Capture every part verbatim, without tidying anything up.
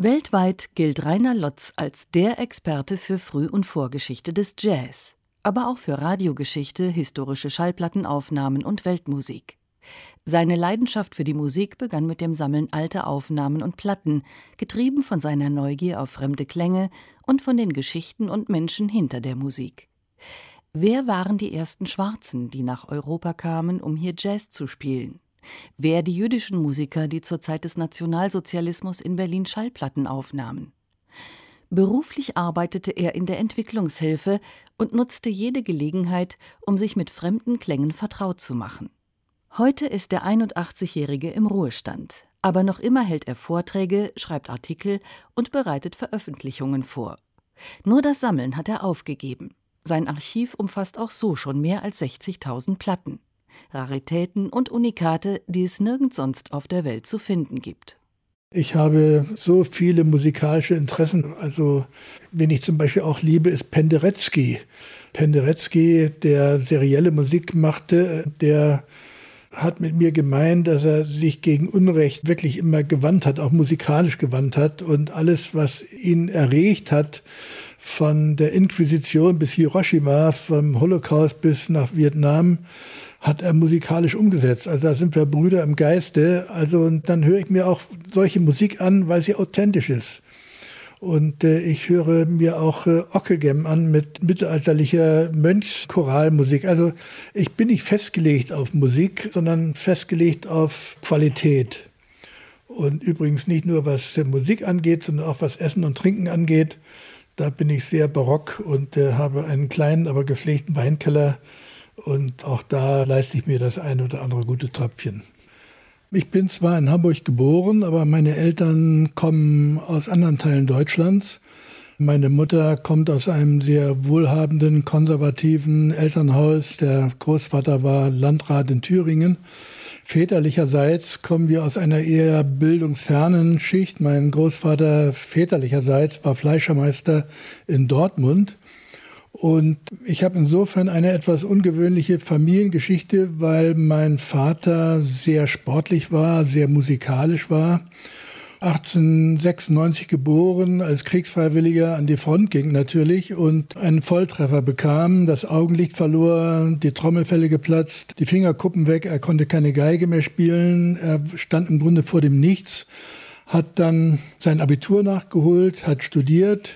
Weltweit gilt Rainer Lotz als der Experte für Früh- und Vorgeschichte des Jazz, aber auch für Radiogeschichte, historische Schallplattenaufnahmen und Weltmusik. Seine Leidenschaft für die Musik begann mit dem Sammeln alter Aufnahmen und Platten, getrieben von seiner Neugier auf fremde Klänge und von den Geschichten und Menschen hinter der Musik. Wer waren die ersten Schwarzen, die nach Europa kamen, um hier Jazz zu spielen? Wer die jüdischen Musiker, die zur Zeit des Nationalsozialismus in Berlin Schallplatten aufnahmen? Beruflich arbeitete er in der Entwicklungshilfe und nutzte jede Gelegenheit, um sich mit fremden Klängen vertraut zu machen. Heute ist der einundachtzigjährige im Ruhestand, aber noch immer hält er Vorträge, schreibt Artikel und bereitet Veröffentlichungen vor. Nur das Sammeln hat er aufgegeben. Sein Archiv umfasst auch so schon mehr als sechzigtausend Platten. Raritäten und Unikate, die es nirgends sonst auf der Welt zu finden gibt. Ich habe so viele musikalische Interessen. Also, wen ich zum Beispiel auch liebe, ist Penderecki. Penderecki, der serielle Musik machte, der hat mit mir gemeint, dass er sich gegen Unrecht wirklich immer gewandt hat, auch musikalisch gewandt hat. Und alles, was ihn erregt hat, von der Inquisition bis Hiroshima, vom Holocaust bis nach Vietnam, hat er musikalisch umgesetzt. Also da sind wir Brüder im Geiste. Also und dann höre ich mir auch solche Musik an, weil sie authentisch ist. Und äh, ich höre mir auch äh, Ockeghem an mit mittelalterlicher Mönchschoralmusik. Also ich bin nicht festgelegt auf Musik, sondern festgelegt auf Qualität. Und übrigens nicht nur was äh, Musik angeht, sondern auch was Essen und Trinken angeht. Da bin ich sehr barock und äh, habe einen kleinen, aber gepflegten Weinkeller. Und auch da leiste ich mir das ein oder andere gute Tröpfchen. Ich bin zwar in Hamburg geboren, aber meine Eltern kommen aus anderen Teilen Deutschlands. Meine Mutter kommt aus einem sehr wohlhabenden, konservativen Elternhaus. Der Großvater war Landrat in Thüringen. Väterlicherseits kommen wir aus einer eher bildungsfernen Schicht. Mein Großvater väterlicherseits war Fleischermeister in Dortmund. Und ich habe insofern eine etwas ungewöhnliche Familiengeschichte, weil mein Vater sehr sportlich war, sehr musikalisch war. achtzehnhundertsechsundneunzig geboren, als Kriegsfreiwilliger an die Front ging natürlich und einen Volltreffer bekam, das Augenlicht verlor, die Trommelfelle geplatzt, die Fingerkuppen weg, er konnte keine Geige mehr spielen, er stand im Grunde vor dem Nichts, hat dann sein Abitur nachgeholt, hat studiert.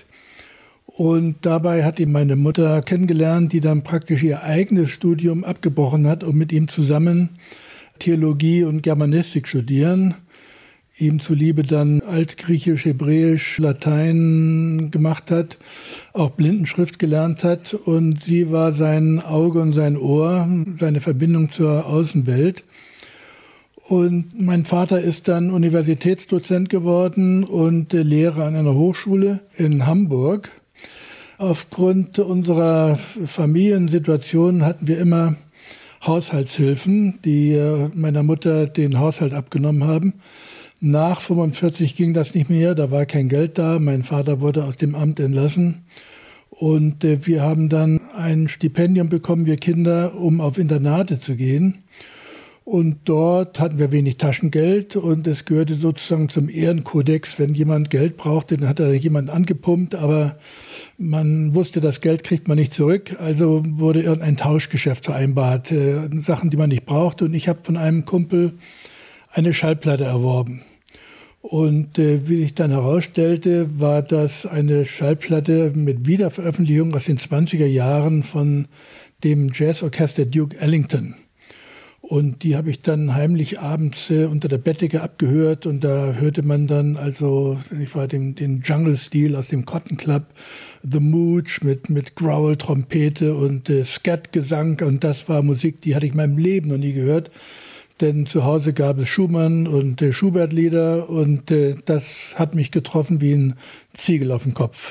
Und dabei hat ihn meine Mutter kennengelernt, die dann praktisch ihr eigenes Studium abgebrochen hat und mit ihm zusammen Theologie und Germanistik studieren. Ihm zuliebe dann Altgriechisch, Hebräisch, Latein gemacht hat, auch Blindenschrift gelernt hat. Und sie war sein Auge und sein Ohr, seine Verbindung zur Außenwelt. Und mein Vater ist dann Universitätsdozent geworden und Lehrer an einer Hochschule in Hamburg. Aufgrund unserer Familiensituation hatten wir immer Haushaltshilfen, die meiner Mutter den Haushalt abgenommen haben. Nach fünfundvierzig ging das nicht mehr, da war kein Geld da. Mein Vater wurde aus dem Amt entlassen. Und wir haben dann ein Stipendium bekommen, wir Kinder, um auf Internate zu gehen. Und dort hatten wir wenig Taschengeld und es gehörte sozusagen zum Ehrenkodex, wenn jemand Geld brauchte, dann hat er jemand angepumpt, aber man wusste, das Geld kriegt man nicht zurück, also wurde irgendein Tauschgeschäft vereinbart, äh, Sachen, die man nicht brauchte. Und ich habe von einem Kumpel eine Schallplatte erworben. Und äh, wie sich dann herausstellte, war das eine Schallplatte mit Wiederveröffentlichung aus den zwanziger Jahren von dem Jazzorchester Duke Ellington. Und die habe ich dann heimlich abends äh, unter der Bettdecke abgehört und da hörte man dann also, ich war den, den Jungle-Stil aus dem Cotton Club, The Mooch mit, mit Growl, Trompete und äh, Skat-Gesang und das war Musik, die hatte ich in meinem Leben noch nie gehört. Denn zu Hause gab es Schumann und äh, Schubert-Lieder und äh, das hat mich getroffen wie ein Ziegel auf den Kopf.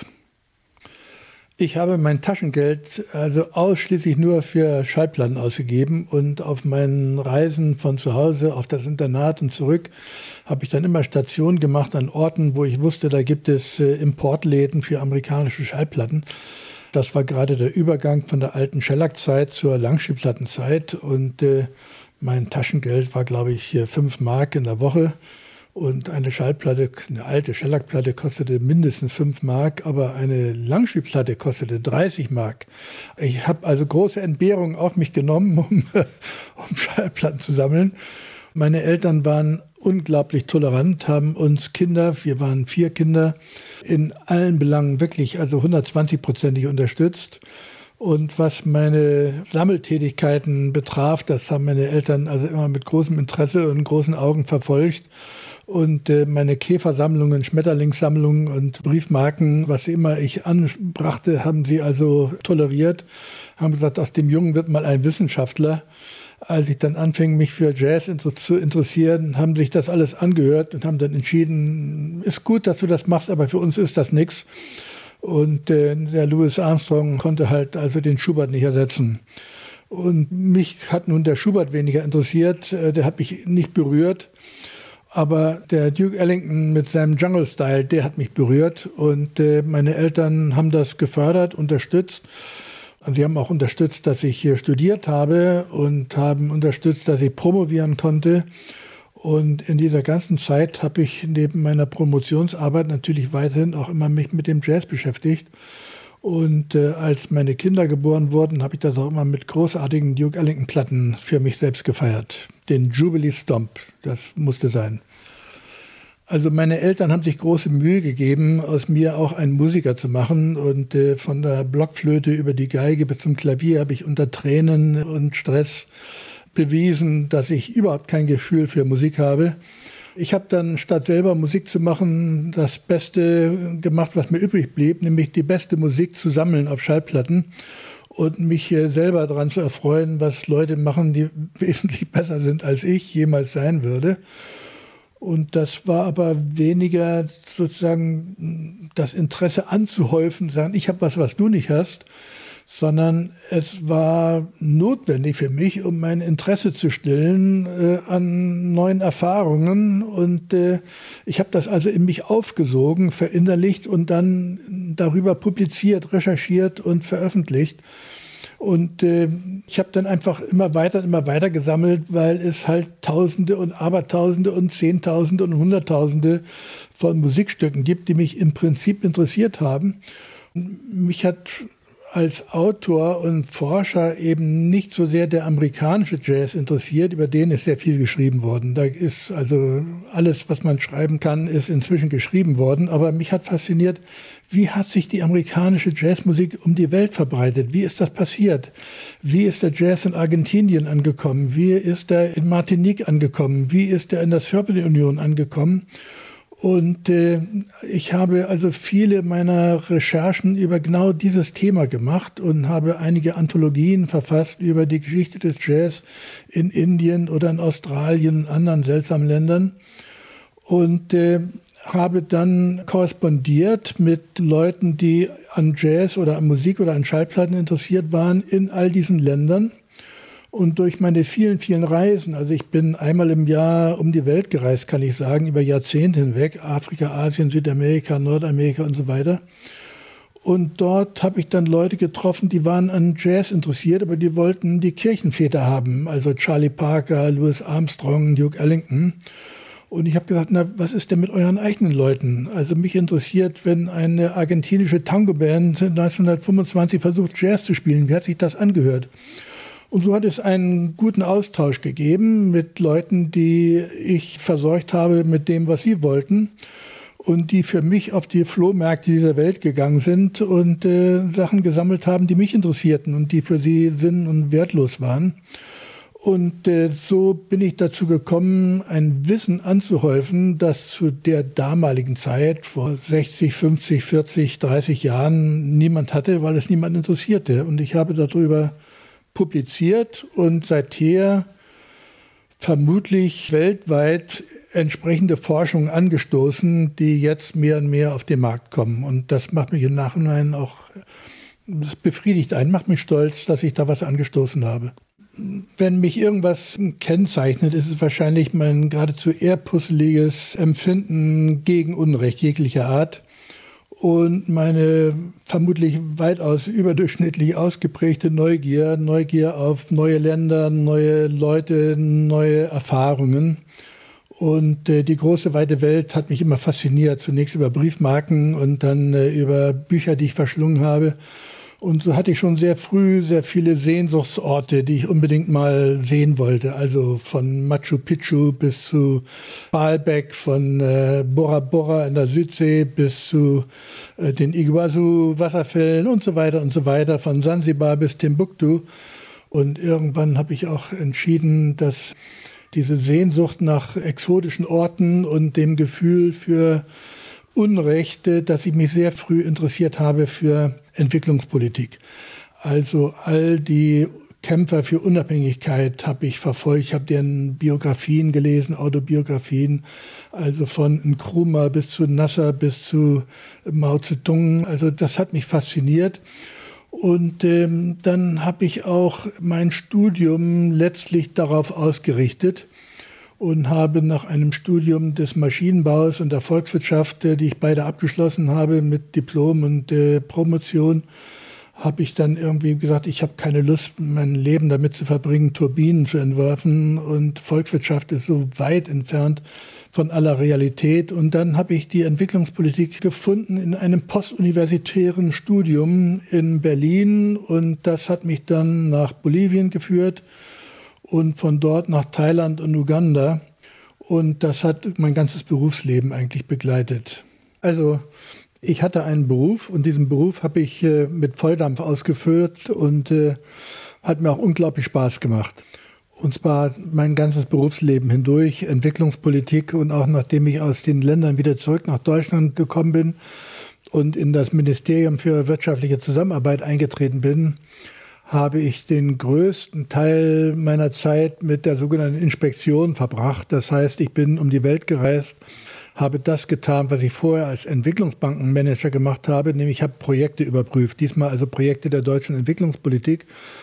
Ich habe mein Taschengeld also ausschließlich nur für Schallplatten ausgegeben und auf meinen Reisen von zu Hause auf das Internat und zurück habe ich dann immer Stationen gemacht an Orten, wo ich wusste, da gibt es äh, Importläden für amerikanische Schallplatten. Das war gerade der Übergang von der alten Shellac-Zeit zur Langspielplattenzeit und äh, mein Taschengeld war, glaube ich, fünf Mark in der Woche. Und eine Schallplatte, eine alte Schellackplatte kostete mindestens fünf Mark, aber eine Langspielplatte kostete dreißig Mark. Ich habe also große Entbehrungen auf mich genommen, um, um Schallplatten zu sammeln. Meine Eltern waren unglaublich tolerant, haben uns Kinder, wir waren vier Kinder, in allen Belangen wirklich also hundertzwanzig-prozentig unterstützt. Und was meine Sammeltätigkeiten betraf, das haben meine Eltern also immer mit großem Interesse und großen Augen verfolgt. Und äh, meine Käfersammlungen, Schmetterlingssammlungen und Briefmarken, was immer ich anbrachte, haben sie also toleriert. Haben gesagt, aus dem Jungen wird mal ein Wissenschaftler. Als ich dann anfing, mich für Jazz zu interessieren, haben sich das alles angehört und haben dann entschieden, ist gut, dass du das machst, aber für uns ist das nichts. Und äh, der Louis Armstrong konnte halt also den Schubert nicht ersetzen. Und mich hat nun der Schubert weniger interessiert, äh, der hat mich nicht berührt. Aber der Duke Ellington mit seinem Jungle-Style, der hat mich berührt. Und äh, meine Eltern haben das gefördert, unterstützt. Sie haben auch unterstützt, dass ich hier studiert habe und haben unterstützt, dass ich promovieren konnte. Und in dieser ganzen Zeit habe ich neben meiner Promotionsarbeit natürlich weiterhin auch immer mich mit dem Jazz beschäftigt. Und äh, als meine Kinder geboren wurden, habe ich das auch immer mit großartigen Duke Ellington-Platten für mich selbst gefeiert. Den Jubilee Stomp, das musste sein. Also meine Eltern haben sich große Mühe gegeben, aus mir auch einen Musiker zu machen. Und äh, von der Blockflöte über die Geige bis zum Klavier habe ich unter Tränen und Stress bewiesen, dass ich überhaupt kein Gefühl für Musik habe. Ich habe dann, statt selber Musik zu machen, das Beste gemacht, was mir übrig blieb, nämlich die beste Musik zu sammeln auf Schallplatten und mich selber daran zu erfreuen, was Leute machen, die wesentlich besser sind, als ich jemals sein würde. Und das war aber weniger sozusagen das Interesse anzuhäufen, sagen, ich habe was, was du nicht hast, sondern es war notwendig für mich, um mein Interesse zu stillen äh, an neuen Erfahrungen. Und äh, ich habe das also in mich aufgesogen, verinnerlicht und dann darüber publiziert, recherchiert und veröffentlicht. Und äh, ich habe dann einfach immer weiter, immer weiter gesammelt, weil es halt Tausende und Abertausende und Zehntausende und Hunderttausende von Musikstücken gibt, die mich im Prinzip interessiert haben. Und mich hat als Autor und Forscher eben nicht so sehr der amerikanische Jazz interessiert, über den ist sehr viel geschrieben worden. Da ist also alles, was man schreiben kann, ist inzwischen geschrieben worden. Aber mich hat fasziniert, wie hat sich die amerikanische Jazzmusik um die Welt verbreitet? Wie ist das passiert? Wie ist der Jazz in Argentinien angekommen? Wie ist er in Martinique angekommen? Wie ist er in der Sowjetunion angekommen? Und äh, ich habe also viele meiner Recherchen über genau dieses Thema gemacht und habe einige Anthologien verfasst über die Geschichte des Jazz in Indien oder in Australien und anderen seltsamen Ländern. Und äh, habe dann korrespondiert mit Leuten, die an Jazz oder an Musik oder an Schallplatten interessiert waren in all diesen Ländern. Und durch meine vielen, vielen Reisen, also ich bin einmal im Jahr um die Welt gereist, kann ich sagen, über Jahrzehnte hinweg, Afrika, Asien, Südamerika, Nordamerika und so weiter. Und dort habe ich dann Leute getroffen, die waren an Jazz interessiert, aber die wollten die Kirchenväter haben, also Charlie Parker, Louis Armstrong, Duke Ellington. Und ich habe gesagt, na, was ist denn mit euren eigenen Leuten? Also mich interessiert, wenn eine argentinische Tango-Band neunzehnhundertfünfundzwanzig versucht, Jazz zu spielen, wie hat sich das angehört? Und so hat es einen guten Austausch gegeben mit Leuten, die ich versorgt habe mit dem, was sie wollten und die für mich auf die Flohmärkte dieser Welt gegangen sind und äh, Sachen gesammelt haben, die mich interessierten und die für sie sinn- und wertlos waren. Und äh, so bin ich dazu gekommen, ein Wissen anzuhäufen, das zu der damaligen Zeit, vor sechzig, fünfzig, vierzig, dreißig Jahren, niemand hatte, weil es niemand interessierte. Und ich habe darüber publiziert und seither vermutlich weltweit entsprechende Forschungen angestoßen, die jetzt mehr und mehr auf den Markt kommen. Und das macht mich im Nachhinein auch, das befriedigt einen, macht mich stolz, dass ich da was angestoßen habe. Wenn mich irgendwas kennzeichnet, ist es wahrscheinlich mein geradezu ehrpusseliges Empfinden gegen Unrecht jeglicher Art. Und meine vermutlich weitaus überdurchschnittlich ausgeprägte Neugier, Neugier auf neue Länder, neue Leute, neue Erfahrungen. Und äh, die große weite Welt hat mich immer fasziniert. Zunächst über Briefmarken und dann äh, über Bücher, die ich verschlungen habe. Und so hatte ich schon sehr früh sehr viele Sehnsuchtsorte, die ich unbedingt mal sehen wollte. Also von Machu Picchu bis zu Baalbek, von äh, Bora Bora in der Südsee bis zu äh, den Iguazu-Wasserfällen und so weiter und so weiter, von Sansibar bis Timbuktu. Und irgendwann habe ich auch entschieden, dass diese Sehnsucht nach exotischen Orten und dem Gefühl für Unrecht, dass ich mich sehr früh interessiert habe für Entwicklungspolitik. Also all die Kämpfer für Unabhängigkeit habe ich verfolgt. Ich habe deren Biografien gelesen, Autobiografien, also von Nkrumah bis zu Nasser bis zu Mao Zedong. Also das hat mich fasziniert. Und ähm, dann habe ich auch mein Studium letztlich darauf ausgerichtet und habe nach einem Studium des Maschinenbaus und der Volkswirtschaft, die ich beide abgeschlossen habe mit Diplom und äh, Promotion, habe ich dann irgendwie gesagt, ich habe keine Lust, mein Leben damit zu verbringen, Turbinen zu entwerfen. Und Volkswirtschaft ist so weit entfernt von aller Realität. Und dann habe ich die Entwicklungspolitik gefunden in einem postuniversitären Studium in Berlin. Und das hat mich dann nach Bolivien geführt und von dort nach Thailand und Uganda. Und das hat mein ganzes Berufsleben eigentlich begleitet. Also ich hatte einen Beruf und diesen Beruf habe ich äh, mit Volldampf ausgeführt und äh, hat mir auch unglaublich Spaß gemacht. Und zwar mein ganzes Berufsleben hindurch, Entwicklungspolitik, und auch nachdem ich aus den Ländern wieder zurück nach Deutschland gekommen bin und in das Ministerium für wirtschaftliche Zusammenarbeit eingetreten bin, habe ich den größten Teil meiner Zeit mit der sogenannten Inspektion verbracht. Das heißt, ich bin um die Welt gereist, habe das getan, was ich vorher als Entwicklungsbankenmanager gemacht habe, nämlich ich habe Projekte überprüft, diesmal also Projekte der deutschen Entwicklungspolitik.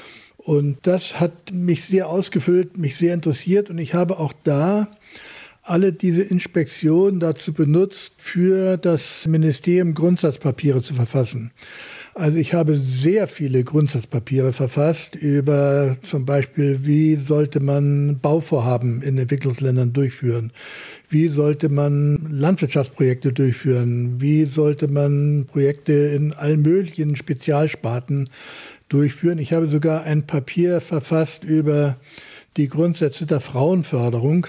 Und das hat mich sehr ausgefüllt, mich sehr interessiert, und ich habe auch da alle diese Inspektionen dazu benutzt, für das Ministerium Grundsatzpapiere zu verfassen. Also ich habe sehr viele Grundsatzpapiere verfasst über zum Beispiel, wie sollte man Bauvorhaben in Entwicklungsländern durchführen, wie sollte man Landwirtschaftsprojekte durchführen, wie sollte man Projekte in allen möglichen Spezialsparten durchführen. Ich habe sogar ein Papier verfasst über die Grundsätze der Frauenförderung.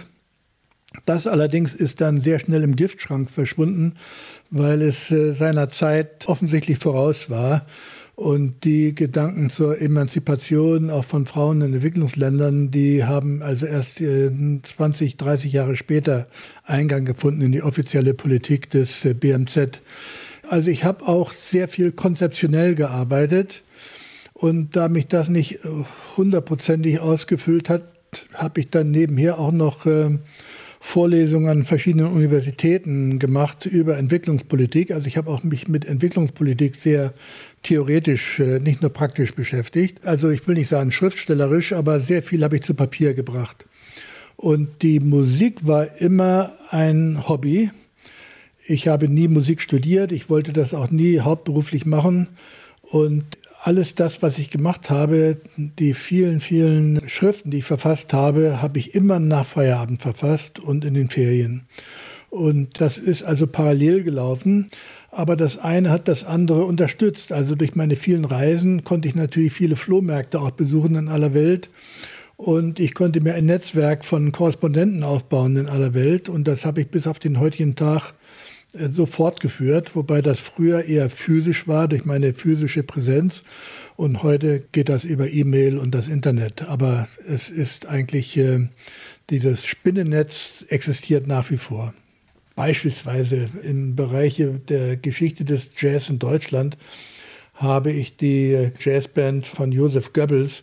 Das allerdings ist dann sehr schnell im Giftschrank verschwunden, weil es äh, seiner Zeit offensichtlich voraus war. Und die Gedanken zur Emanzipation auch von Frauen in Entwicklungsländern, die haben also erst äh, zwanzig, dreißig Jahre später Eingang gefunden in die offizielle Politik des äh, B M Z. Also ich habe auch sehr viel konzeptionell gearbeitet. Und da mich das nicht hundertprozentig ausgefüllt hat, habe ich dann nebenher auch noch äh, Vorlesungen an verschiedenen Universitäten gemacht über Entwicklungspolitik. Also ich habe auch mich mit Entwicklungspolitik sehr theoretisch, äh, nicht nur praktisch beschäftigt. Also ich will nicht sagen schriftstellerisch, aber sehr viel habe ich zu Papier gebracht. Und die Musik war immer ein Hobby. Ich habe nie Musik studiert, ich wollte das auch nie hauptberuflich machen. Und alles das, was ich gemacht habe, die vielen, vielen Schriften, die ich verfasst habe, habe ich immer nach Feierabend verfasst und in den Ferien. Und das ist also parallel gelaufen. Aber das eine hat das andere unterstützt. Also durch meine vielen Reisen konnte ich natürlich viele Flohmärkte auch besuchen in aller Welt. Und ich konnte mir ein Netzwerk von Korrespondenten aufbauen in aller Welt. Und das habe ich bis auf den heutigen Tag so fortgeführt, wobei das früher eher physisch war, durch meine physische Präsenz. Und heute geht das über E-Mail und das Internet. Aber es ist eigentlich, äh, dieses Spinnennetz existiert nach wie vor. Beispielsweise im Bereich der Geschichte des Jazz in Deutschland habe ich die Jazzband von Joseph Goebbels,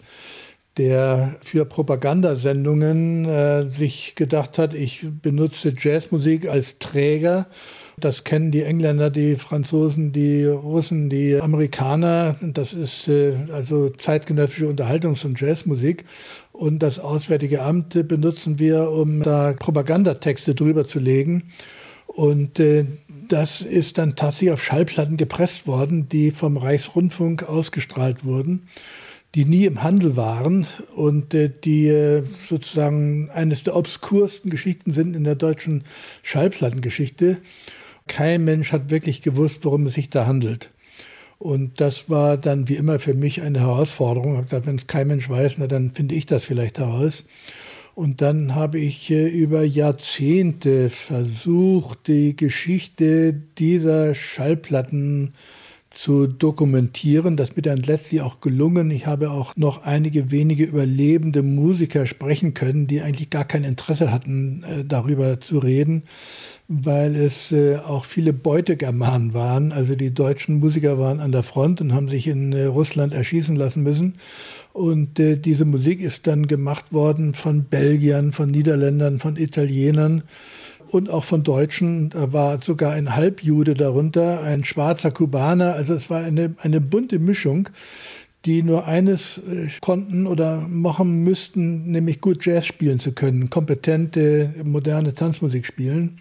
der für Propagandasendungen äh, sich gedacht hat, ich benutze Jazzmusik als Träger. Das kennen die Engländer, die Franzosen, die Russen, die Amerikaner. Das ist äh, also zeitgenössische Unterhaltungs- und Jazzmusik. Und das Auswärtige Amt benutzen wir, um da Propagandatexte drüber zu legen. Und äh, das ist dann tatsächlich auf Schallplatten gepresst worden, die vom Reichsrundfunk ausgestrahlt wurden. die nie im Handel waren und äh, die äh, sozusagen eines der obskursten Geschichten sind in der deutschen Schallplattengeschichte. Kein Mensch hat wirklich gewusst, worum es sich da handelt. Und das war dann wie immer für mich eine Herausforderung. Ich habe gesagt, wenn es kein Mensch weiß, na, dann finde ich das vielleicht heraus. Und dann habe ich äh, über Jahrzehnte versucht, die Geschichte dieser Schallplatten zu dokumentieren. Das ist mir dann letztlich auch gelungen. Ich habe auch noch einige wenige überlebende Musiker sprechen können, die eigentlich gar kein Interesse hatten, äh, darüber zu reden, weil es äh, auch viele Beutegermanen waren. Also die deutschen Musiker waren an der Front und haben sich in äh, Russland erschießen lassen müssen. Und äh, diese Musik ist dann gemacht worden von Belgiern, von Niederländern, von Italienern und auch von Deutschen. Da war sogar ein Halbjude darunter, ein schwarzer Kubaner. Also es war eine, eine bunte Mischung, die nur eines äh, konnten oder machen müssten, nämlich gut Jazz spielen zu können, kompetente, moderne Tanzmusik spielen.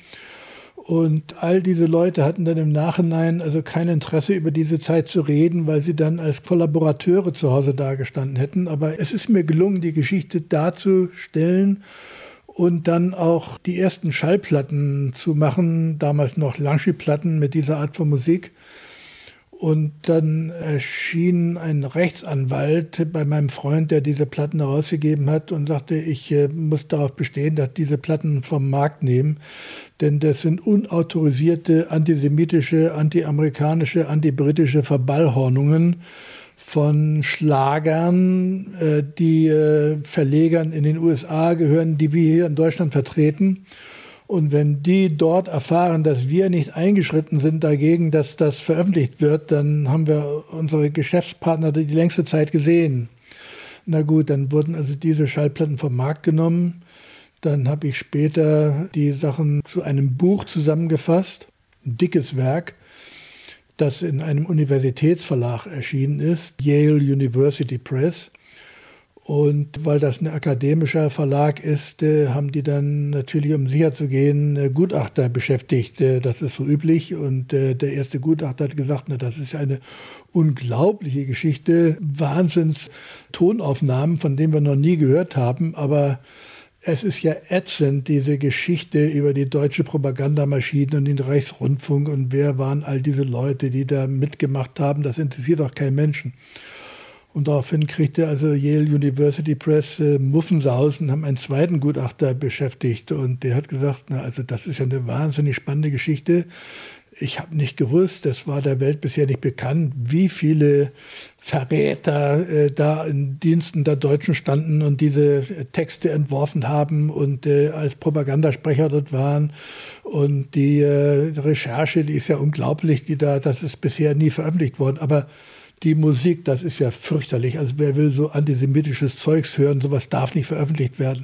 Und all diese Leute hatten dann im Nachhinein also kein Interesse, über diese Zeit zu reden, weil sie dann als Kollaborateure zu Hause dagestanden hätten. Aber es ist mir gelungen, die Geschichte darzustellen und dann auch die ersten Schallplatten zu machen, damals noch Langspielplatten mit dieser Art von Musik. Und dann erschien ein Rechtsanwalt bei meinem Freund, der diese Platten herausgegeben hat und sagte, ich äh, muss darauf bestehen, dass diese Platten vom Markt nehmen, denn das sind unautorisierte antisemitische, antiamerikanische, antibritische Verballhornungen von Schlagern, äh, die äh, Verlegern in den U S A gehören, die wir hier in Deutschland vertreten. Und wenn die dort erfahren, dass wir nicht eingeschritten sind dagegen, dass das veröffentlicht wird, dann haben wir unsere Geschäftspartner die längste Zeit gesehen. Na gut, dann wurden also diese Schallplatten vom Markt genommen. Dann habe ich später die Sachen zu einem Buch zusammengefasst, ein dickes Werk, das in einem Universitätsverlag erschienen ist, Yale University Press. Und weil das ein akademischer Verlag ist, äh, haben die dann natürlich, um sicher zu gehen, äh, Gutachter beschäftigt. Äh, das ist so üblich. Und äh, der erste Gutachter hat gesagt, na, das ist eine unglaubliche Geschichte, Wahnsinns-Tonaufnahmen, von denen wir noch nie gehört haben. Aber es ist ja ätzend, diese Geschichte über die deutsche Propagandamaschine und den Reichsrundfunk und wer waren all diese Leute, die da mitgemacht haben. Das interessiert auch keinen Menschen. Und daraufhin kriegte also Yale University Press äh, Muffensausen, haben einen zweiten Gutachter beschäftigt. Und der hat gesagt, na, also das ist ja eine wahnsinnig spannende Geschichte. Ich habe nicht gewusst, das war der Welt bisher nicht bekannt, wie viele Verräter äh, da in Diensten der Deutschen standen und diese äh, Texte entworfen haben und äh, als Propagandasprecher dort waren. Und die äh, Recherche, die ist ja unglaublich, die da, das ist bisher nie veröffentlicht worden. Aber die Musik, das ist ja fürchterlich. Also wer will so antisemitisches Zeugs hören, sowas darf nicht veröffentlicht werden.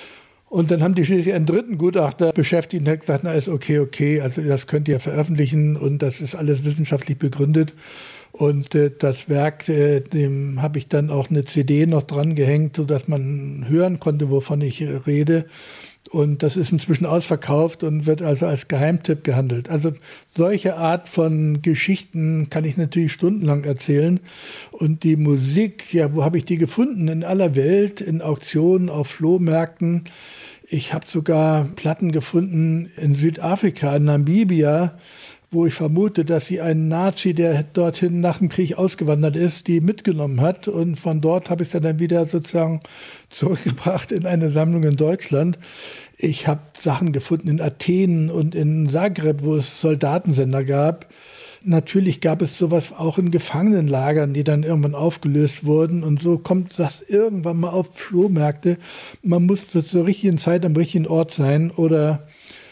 Und dann haben die schließlich einen dritten Gutachter beschäftigt und hat gesagt, na ist okay, okay, also das könnt ihr veröffentlichen und das ist alles wissenschaftlich begründet. Und äh, das Werk, äh, dem habe ich dann auch eine C D noch dran gehängt, sodass man hören konnte, wovon ich äh, rede. Und das ist inzwischen ausverkauft und wird also als Geheimtipp gehandelt. Also solche Art von Geschichten kann ich natürlich stundenlang erzählen. Und die Musik, ja, wo habe ich die gefunden? In aller Welt, in Auktionen, auf Flohmärkten. Ich habe sogar Platten gefunden in Südafrika, in Namibia, wo ich vermute, dass sie einen Nazi, der dorthin nach dem Krieg ausgewandert ist, die mitgenommen hat. Und von dort habe ich es dann wieder sozusagen zurückgebracht in eine Sammlung in Deutschland. Ich habe Sachen gefunden in Athen und in Zagreb, wo es Soldatensender gab. Natürlich gab es sowas auch in Gefangenenlagern, die dann irgendwann aufgelöst wurden. Und so kommt das irgendwann mal auf Flohmärkte. Man muss zur richtigen Zeit am richtigen Ort sein oder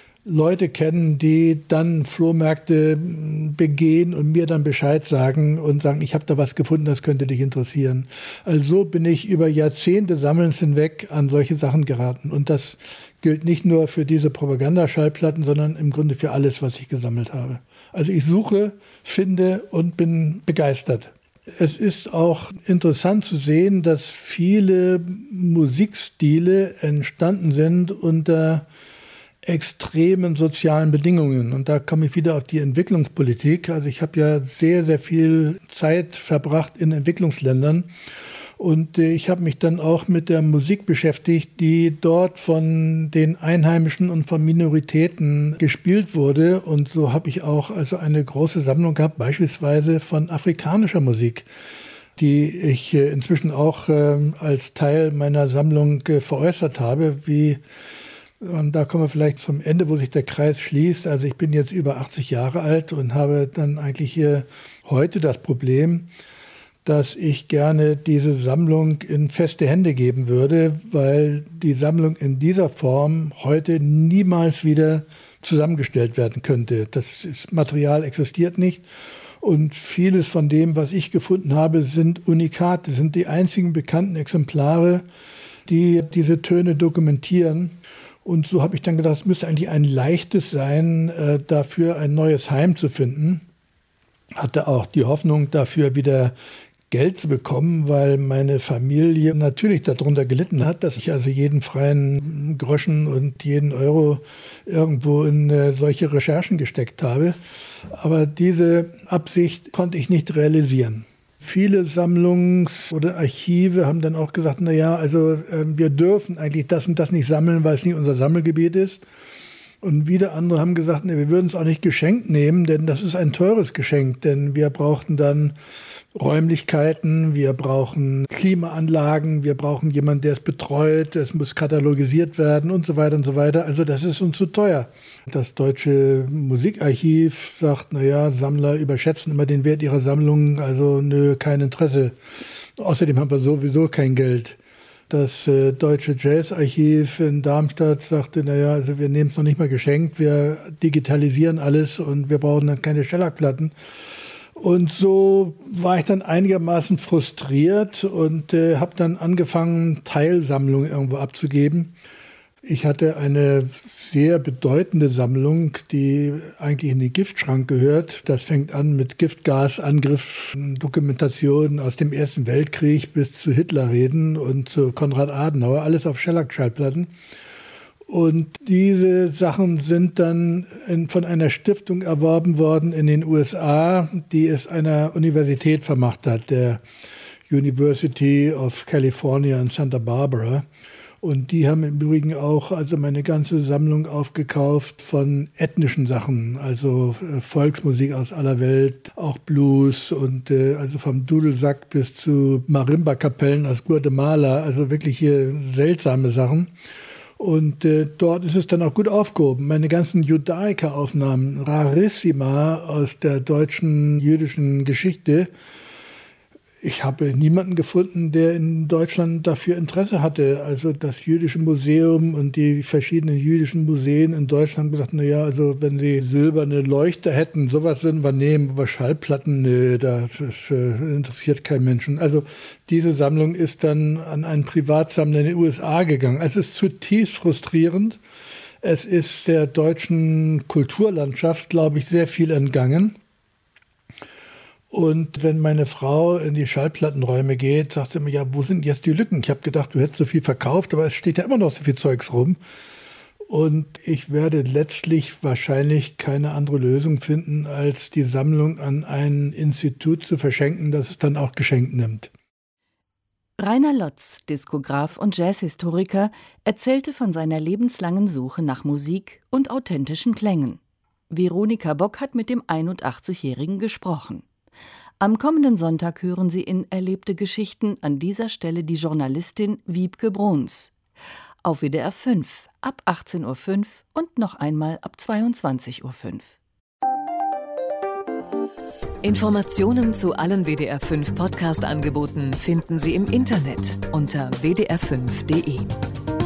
Leute kennen, die dann Flohmärkte begehen und mir dann Bescheid sagen und sagen, ich habe da was gefunden, das könnte dich interessieren. Also bin ich über Jahrzehnte Sammelns hinweg an solche Sachen geraten. Und das gilt nicht nur für diese Propagandaschallplatten, sondern im Grunde für alles, was ich gesammelt habe. Also ich suche, finde und bin begeistert. Es ist auch interessant zu sehen, dass viele Musikstile entstanden sind unter extremen sozialen Bedingungen. Und da komme ich wieder auf die Entwicklungspolitik. Also ich habe ja sehr, sehr viel Zeit verbracht in Entwicklungsländern. Und äh, ich habe mich dann auch mit der Musik beschäftigt, die dort von den Einheimischen und von Minoritäten gespielt wurde. Und so habe ich auch also eine große Sammlung gehabt, beispielsweise von afrikanischer Musik, die ich äh, inzwischen auch äh, als Teil meiner Sammlung äh, veräußert habe. Wie, und da kommen wir vielleicht zum Ende, wo sich der Kreis schließt. Also ich bin jetzt über achtzig Jahre alt und habe dann eigentlich hier heute das Problem, dass ich gerne diese Sammlung in feste Hände geben würde, weil die Sammlung in dieser Form heute niemals wieder zusammengestellt werden könnte. Das ist, Material existiert nicht und vieles von dem, was ich gefunden habe, sind Unikate, sind die einzigen bekannten Exemplare, die diese Töne dokumentieren. Und so habe ich dann gedacht, es müsste eigentlich ein leichtes sein, äh, dafür ein neues Heim zu finden. Hatte auch die Hoffnung, dafür wieder Geld zu bekommen, weil meine Familie natürlich darunter gelitten hat, dass ich also jeden freien Groschen und jeden Euro irgendwo in äh, solche Recherchen gesteckt habe. Aber diese Absicht konnte ich nicht realisieren. Viele Sammlungs- oder Archive haben dann auch gesagt, na ja, also äh, wir dürfen eigentlich das und das nicht sammeln, weil es nicht unser Sammelgebiet ist. Und wieder andere haben gesagt, nee, wir würden es auch nicht geschenkt nehmen, denn das ist ein teures Geschenk, denn wir brauchten dann Räumlichkeiten, wir brauchen Klimaanlagen, wir brauchen jemanden, der es betreut, es muss katalogisiert werden und so weiter und so weiter. Also das ist uns zu teuer. Das Deutsche Musikarchiv sagt, naja, Sammler überschätzen immer den Wert ihrer Sammlungen, also nö, kein Interesse. Außerdem haben wir sowieso kein Geld. Das äh, Deutsche Jazzarchiv in Darmstadt sagte, naja, also wir nehmen es noch nicht mal geschenkt, wir digitalisieren alles und wir brauchen dann keine Schellackplatten. Und so war ich dann einigermaßen frustriert und äh, habe dann angefangen, Teilsammlungen irgendwo abzugeben. Ich hatte eine sehr bedeutende Sammlung, die eigentlich in den Giftschrank gehört. Das fängt an mit Giftgasangriffen, Dokumentationen aus dem Ersten Weltkrieg bis zu Hitlerreden und zu Konrad Adenauer, alles auf Shellac-Schallplatten. Und diese Sachen sind dann in, von einer Stiftung erworben worden in den U S A, die es einer Universität vermacht hat, der University of California in Santa Barbara. Und die haben im Übrigen auch also meine ganze Sammlung aufgekauft von ethnischen Sachen, also äh, Volksmusik aus aller Welt, auch Blues und äh, also vom Dudelsack bis zu Marimba-Kapellen aus Guatemala, also wirklich hier seltsame Sachen. Und äh, dort ist es dann auch gut aufgehoben. Meine ganzen Judaica-Aufnahmen, rarissima aus der deutschen jüdischen Geschichte. Ich habe niemanden gefunden, der in Deutschland dafür Interesse hatte. Also das Jüdische Museum und die verschiedenen jüdischen Museen in Deutschland haben gesagt, na ja, also wenn sie silberne Leuchter hätten, sowas würden wir nehmen, aber Schallplatten, nö, das ist, äh, interessiert keinen Menschen. Also diese Sammlung ist dann an einen Privatsammler in den U S A gegangen. Es ist zutiefst frustrierend. Es ist der deutschen Kulturlandschaft, glaube ich, sehr viel entgangen. Und wenn meine Frau in die Schallplattenräume geht, sagt sie mir, ja, wo sind jetzt die Lücken? Ich habe gedacht, du hättest so viel verkauft, aber es steht ja immer noch so viel Zeugs rum. Und ich werde letztlich wahrscheinlich keine andere Lösung finden, als die Sammlung an ein Institut zu verschenken, das es dann auch geschenkt nimmt. Rainer Lotz, Diskograf und Jazzhistoriker, erzählte von seiner lebenslangen Suche nach Musik und authentischen Klängen. Veronika Bock hat mit dem einundachtzigjährigen gesprochen. Am kommenden Sonntag hören Sie in Erlebte Geschichten an dieser Stelle die Journalistin Wiebke Bruns. Auf W D R fünf ab achtzehn Uhr fünf und noch einmal ab zweiundzwanzig Uhr fünf. Informationen zu allen W D R fünf Podcast-Angeboten finden Sie im Internet unter w d r fünf punkt d e.